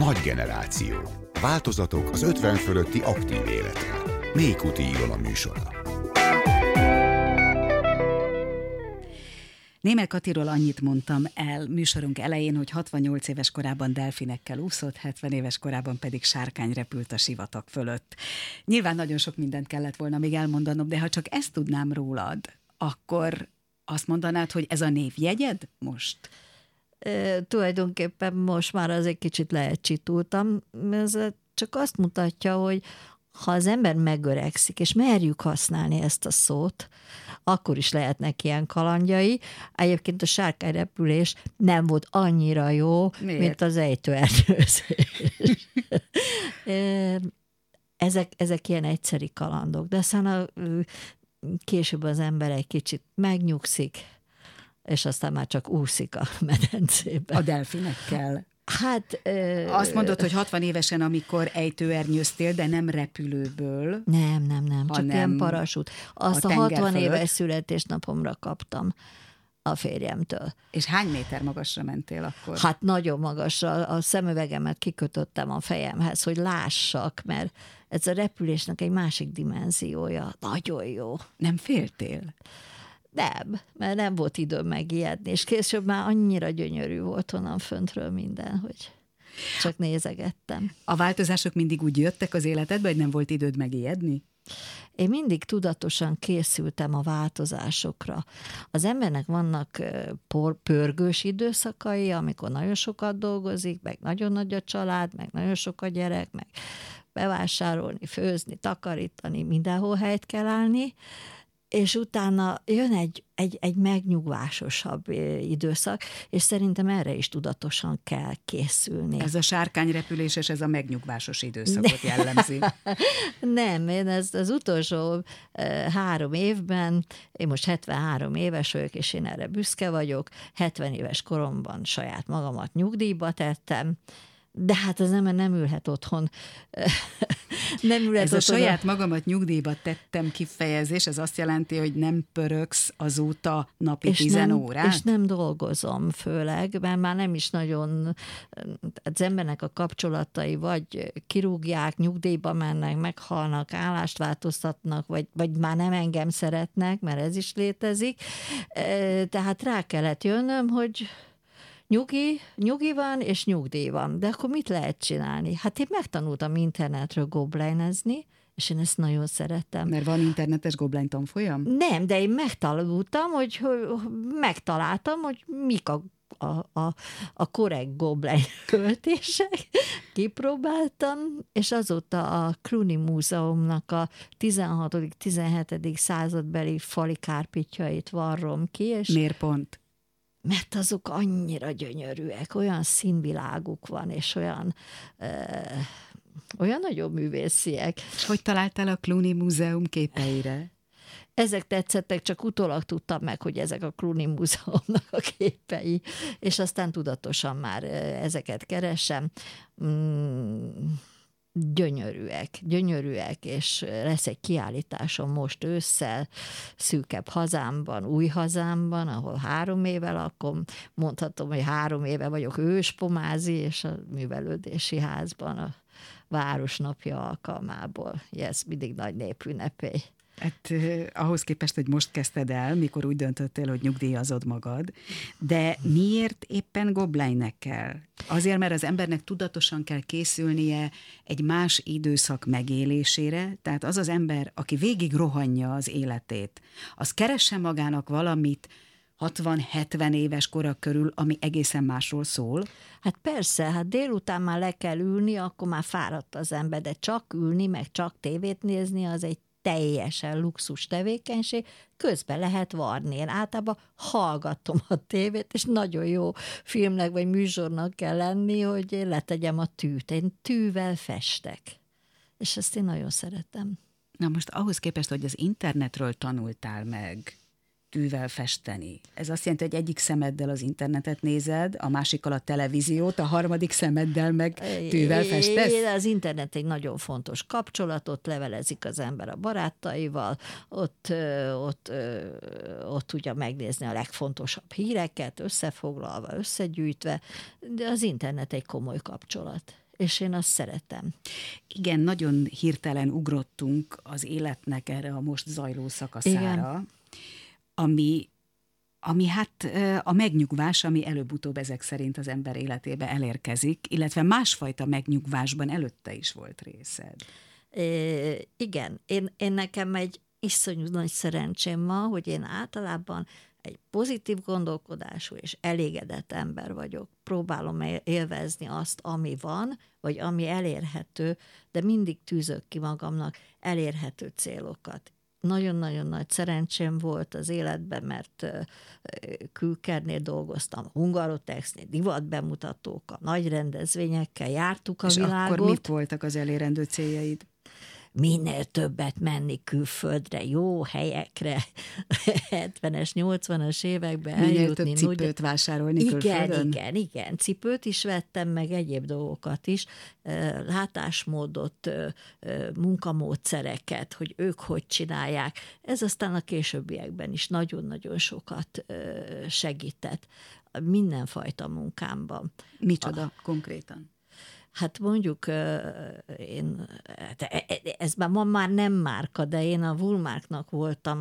Nagy generáció. Változatok az 50 fölötti aktív életre. Mékuti Ilona műsora. Németh Katiról annyit mondtam el műsorunk elején, hogy 68 éves korában delfinekkel úszott, 70 éves korában pedig sárkány repült a sivatag fölött. Nyilván nagyon sok mindent kellett volna még elmondanom, de ha csak ezt tudnám rólad, akkor azt mondanád, hogy ez a névjegyed most? Tulajdonképpen most már az egy kicsit leelcsitultam. Ez csak azt mutatja, hogy ha az ember megöregszik, és merjük használni ezt a szót, akkor is lehetnek ilyen kalandjai. Egyébként a sárkányrepülés nem volt annyira jó, mint az ejtőernyőzés. Ezek ilyen egyszeri kalandok, de aztán később az ember egy kicsit megnyugszik, és aztán már csak úszik a medencében. A delfinekkel? Hát... Azt mondod, hogy 60 évesen, amikor ejtőernyőztél, de nem repülőből. Nem, csak ilyen parasút. Azt a 60 éves születésnapomra kaptam a férjemtől. És hány méter magasra mentél akkor? Hát nagyon magasra. A szemüvegemet kikötöttem a fejemhez, hogy lássak, mert ez a repülésnek egy másik dimenziója. Nagyon jó. Nem féltél? Nem, mert nem volt időm megijedni, és később már annyira gyönyörű volt onnan föntről minden, hogy csak nézegettem. A változások mindig úgy jöttek az életedbe, hogy nem volt időd megijedni? Én mindig tudatosan készültem a változásokra. Az embernek vannak pörgős időszakai, amikor nagyon sokat dolgozik, meg nagyon nagy a család, meg nagyon sok a gyerek, meg bevásárolni, főzni, takarítani, mindenhol helyt kell állni, és utána jön egy megnyugvásosabb időszak, és szerintem erre is tudatosan kell készülni. Ez a sárkányrepülés és ez a megnyugvásos időszakot jellemzi. Nem, én az utolsó 3 évben, én most 73 éves vagyok, és én erre büszke vagyok, 70 éves koromban saját magamat nyugdíjba tettem, de hát az ember nem ülhet otthon. Ez a saját magamat nyugdíjba tettem kifejezés, ez azt jelenti, hogy nem pörögsz azóta napi 10 órát? És nem dolgozom főleg, mert már nem is nagyon, az embernek a kapcsolatai vagy kirúgják, nyugdíjba mennek, meghalnak, állást változtatnak, vagy már nem engem szeretnek, mert ez is létezik. Tehát rá kellett jönnöm, hogy nyugi van, és nyugdíj van. De akkor mit lehet csinálni? Hát én megtanultam internetről gobleinezni, és én ezt nagyon szerettem. Mert van internetes gobline tanfolyam? Nem, de én megtaláltam, hogy mik a korrekt gobline költések. Kipróbáltam, és azóta a Cluny Múzeumnak a 16.-17. századbeli fali kárpitjait varrom ki. És miért pont? Mert azok annyira gyönyörűek, olyan színviláguk van, és olyan nagyon művésziek. És hogy találtál a Cluny Múzeum képeire? Ezek tetszettek, csak utólag tudtam meg, hogy ezek a Cluny Múzeumnak a képei, és aztán tudatosan már ezeket keresem. Gyönyörűek, és lesz egy kiállításom most ősszel, szűkebb hazámban, új hazámban, ahol 3 éve lakom, mondhatom, hogy 3 éve vagyok őspomázi, és a művelődési házban a Városnapja alkalmából. Ez mindig nagy népünnepély. Hát ahhoz képest, hogy most kezdted el, mikor úgy döntöttél, hogy nyugdíjazod magad, de miért éppen gobleinekkel? Azért, mert az embernek tudatosan kell készülnie egy más időszak megélésére, tehát az az ember, aki végig rohanja az életét, az keresse magának valamit 60-70 éves kora körül, ami egészen másról szól? Hát persze, hát délután már le kell ülni, akkor már fáradt az ember, de csak ülni, meg csak tévét nézni, az egy teljesen luxus tevékenység, közben lehet varni. Én általában hallgatom a tévét, és nagyon jó filmnek vagy műsornak kell lenni, hogy én letegyem a tűt. Én tűvel festek. És ezt én nagyon szeretem. Na most ahhoz képest, hogy az internetről tanultál meg tűvel festeni. Ez azt jelenti, hogy egyik szemeddel az internetet nézed, a másikkal a televíziót, a harmadik szemeddel meg tűvel festesz? Az internet egy nagyon fontos kapcsolatot, levelezik az ember a barátaival, ott tudja megnézni a legfontosabb híreket, összefoglalva, összegyűjtve, de az internet egy komoly kapcsolat. és én azt szeretem. Igen, nagyon hirtelen ugrottunk az életnek erre a most zajló szakaszára, ami hát a megnyugvás, ami előbb-utóbb ezek szerint az ember életébe elérkezik, illetve másfajta megnyugvásban előtte is volt részed. Igen, én nekem egy iszonyú nagy szerencsém van, hogy én általában egy pozitív gondolkodású és elégedett ember vagyok. Próbálom élvezni azt, ami van, vagy ami elérhető, de mindig tűzök ki magamnak elérhető célokat. Nagyon-nagyon nagy szerencsém volt az életben, mert külkernél dolgoztam, Hungarotexnél, divatbemutatókkal, nagy rendezvényekkel jártuk a világot. És akkor mit voltak az elérendő céljaid? Minél többet menni külföldre, jó helyekre, 70-es, 80-as években minél eljutni. Minél több cipőt vásárolni külföldön? Igen. Cipőt is vettem, meg egyéb dolgokat is, látásmódot, munkamódszereket, hogy ők hogy csinálják. Ez aztán a későbbiekben is nagyon-nagyon sokat segített mindenfajta munkámban. Micsoda konkrétan? Hát mondjuk, ez már nem márka, de én a Woolmarknak voltam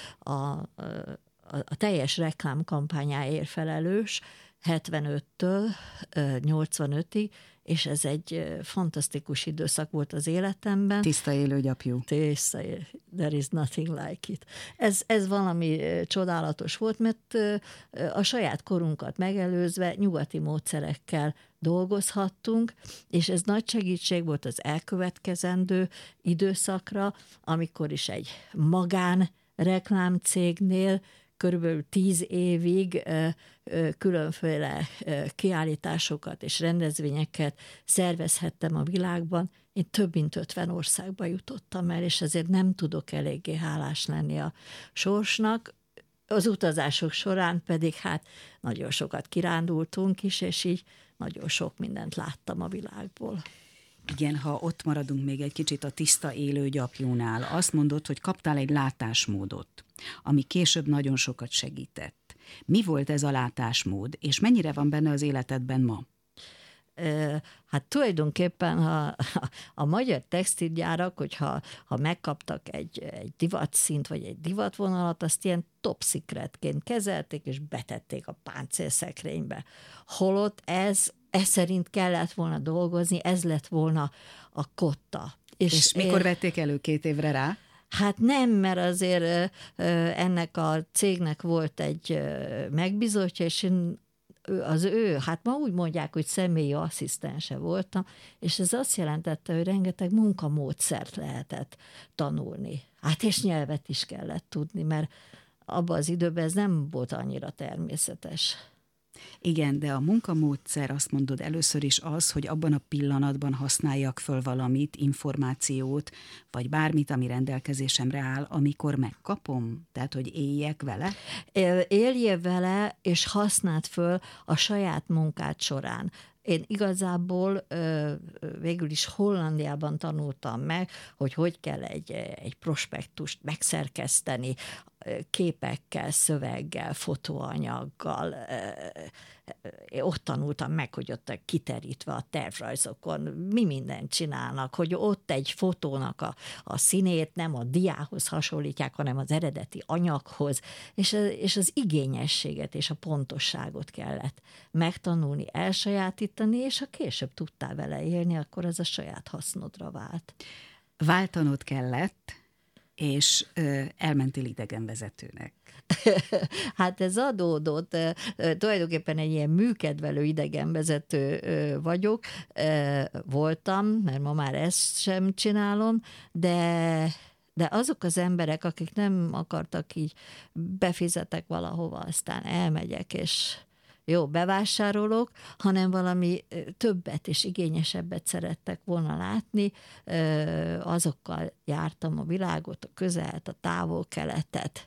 a teljes reklámkampányáért felelős, 75-től 85-ig, és ez egy fantasztikus időszak volt az életemben. Tiszta élő gyapjú. There is nothing like it. Ez valami csodálatos volt, mert a saját korunkat megelőzve nyugati módszerekkel dolgozhattunk, és ez nagy segítség volt az elkövetkezendő időszakra, amikor is egy magán reklámcégnél körülbelül 10 évig különféle kiállításokat és rendezvényeket szervezhettem a világban. Én több mint 50 országba jutottam el, és ezért nem tudok eléggé hálás lenni a sorsnak. Az utazások során pedig hát nagyon sokat kirándultunk is, és így nagyon sok mindent láttam a világból. Igen, ha ott maradunk még egy kicsit a tiszta élő gyapjúnál, azt mondod, hogy kaptál egy látásmódot, ami később nagyon sokat segített. Mi volt ez a látásmód, és mennyire van benne az életedben ma? Hát tulajdonképpen a magyar textilgyárak, hogyha megkaptak egy divatszint, vagy egy divatvonalat, azt ilyen top secretként kezelték, és betették a páncélszekrénybe. Holott ez szerint kellett volna dolgozni, ez lett volna a kotta. És mikor vették elő 2 évre rá? Hát nem, mert azért ennek a cégnek volt egy megbízottja, és hát ma úgy mondják, hogy személyi asszisztense voltam, és ez azt jelentette, hogy rengeteg munkamódszert lehetett tanulni. Hát és nyelvet is kellett tudni, mert abban az időben ez nem volt annyira természetes. Igen, de a munkamódszer, azt mondod először is az, hogy abban a pillanatban használjak föl valamit, információt, vagy bármit, ami rendelkezésemre áll, amikor megkapom? Tehát, hogy éljek vele? Éljél vele, és használd föl a saját munkád során. Én igazából végül is Hollandiában tanultam meg, hogy kell egy prospektust megszerkeszteni, képekkel, szöveggel, fotóanyaggal. Ott tanultam meg, hogy ott kiterítve a tervrajzokon mi mindent csinálnak, hogy ott egy fotónak a színét nem a diához hasonlítják, hanem az eredeti anyaghoz, és az igényességet és a pontosságot kellett megtanulni, elsajátítani, és ha később tudtál vele élni, akkor az a saját hasznodra vált. Váltanod kellett, és elmentél idegenvezetőnek. Hát ez adódott. Tulajdonképpen egy ilyen műkedvelő idegenvezető vagyok. Voltam, mert ma már ezt sem csinálom, de azok az emberek, akik nem akartak így, befizetek valahova, aztán elmegyek, és jó, bevásárolok, hanem valami többet és igényesebbet szerettek volna látni, azokkal jártam a világot, a közelt, a távol-keletet.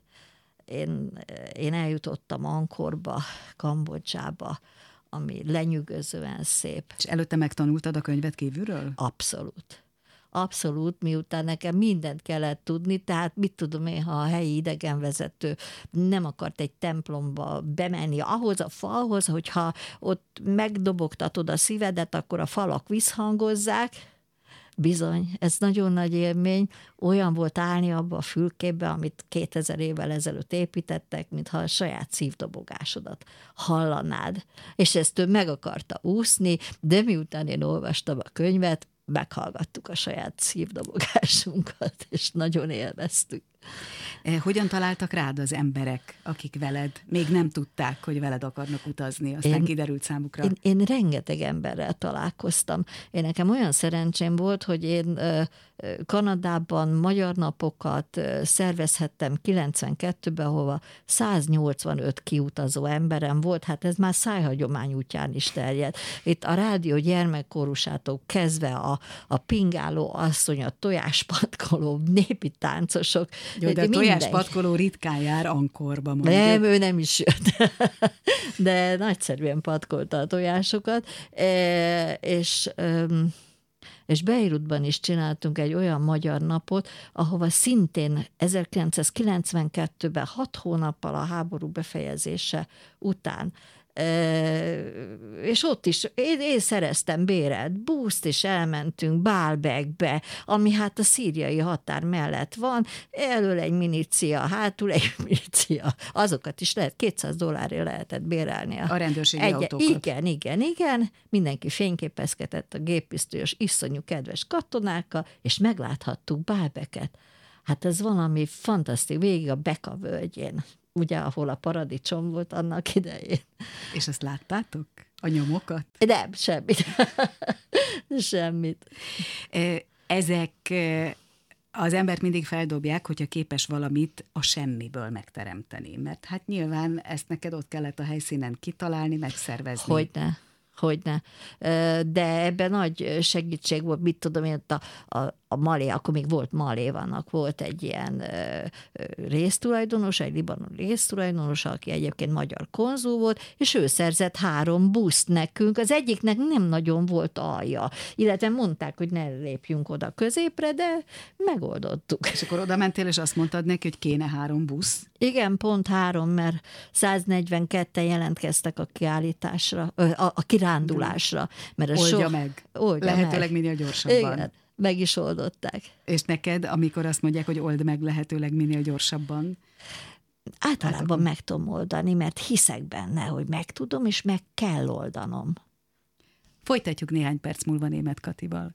Én eljutottam Angkorba, Kambodzsába, ami lenyűgözően szép. És előtte megtanultad a könyvet kívülről? Abszolút. abszolút, miután nekem mindent kellett tudni, tehát mit tudom én, ha a helyi idegenvezető nem akart egy templomba bemenni ahhoz a falhoz, hogyha ott megdobogtatod a szívedet, akkor a falak visszhangozzák. Bizony, ez nagyon nagy élmény, olyan volt állni abba a fülkébe, amit 2000 évvel ezelőtt építettek, mintha a saját szívdobogásodat hallanád. És ezt ő meg akarta úszni, de miután én olvastam a könyvet, meghallgattuk a saját szívdobogásunkat, és nagyon élveztük. Hogyan találtak rád az emberek, akik veled még nem tudták, hogy veled akarnak utazni, aztán kiderült számukra? Én rengeteg emberrel találkoztam. Nekem olyan szerencsém volt, hogy én Kanadában magyar napokat szervezhettem 92-ben, ahova 185 kiutazó emberem volt, hát ez már szájhagyomány útján is terjedt. Itt a rádió gyermekkórusától kezdve a pingáló asszony, a tojáspatkoló, népi táncosok. Jó, de a tojáspatkoló ritkán jár Ankorba. Mondjuk. Nem, ő nem is jött. De nagyszerűen patkolta a tojásokat, és Beirutban is csináltunk egy olyan magyar napot, ahova szintén 1992-ben 6 hónappal a háború befejezése után, és ott is én szereztem bérelt buszt, és elmentünk Baalbekbe, ami hát a szíriai határ mellett van, elől egy milícia, hátul egy milícia, azokat is lehet, $200 lehetett bérelni. A rendőrségi autókat. Igen, mindenki fényképezkedett a géppisztolyos, iszonyú kedves katonákkal, és megláthattuk Baalbeket. Hát ez valami fantasztikus, végig a Beka völgyén, ugye, ahol a paradicsom volt annak idején. És azt láttátok? A nyomokat? Nem, semmit. Semmit. Ezek az embert mindig feldobják, hogyha képes valamit a semmiből megteremteni. Mert hát nyilván ezt neked ott kellett a helyszínen kitalálni, megszervezni. Hogyne. De ebben nagy segítség volt, mit tudom én, a Malé, akkor még volt Malévannak, volt egy ilyen résztulajdonos, egy libanon résztulajdonos, aki egyébként magyar konzul volt, és ő szerzett 3 buszt nekünk, az egyiknek nem nagyon volt alja, illetve mondták, hogy ne lépjünk oda középre, de megoldottuk. És akkor oda mentél, és azt mondtad neki, hogy kéne 3 busz? Igen, pont 3, mert 142-en jelentkeztek a kiállításra, a kirándulásra. Mert Oldja meg. Lehetőleg minél gyorsabban. Igen, meg is oldották. És neked, amikor azt mondják, hogy old meg lehetőleg minél gyorsabban? Általában meg tudom oldani, mert hiszek benne, hogy meg tudom, és meg kell oldanom. Folytatjuk néhány perc múlva Németh Katival.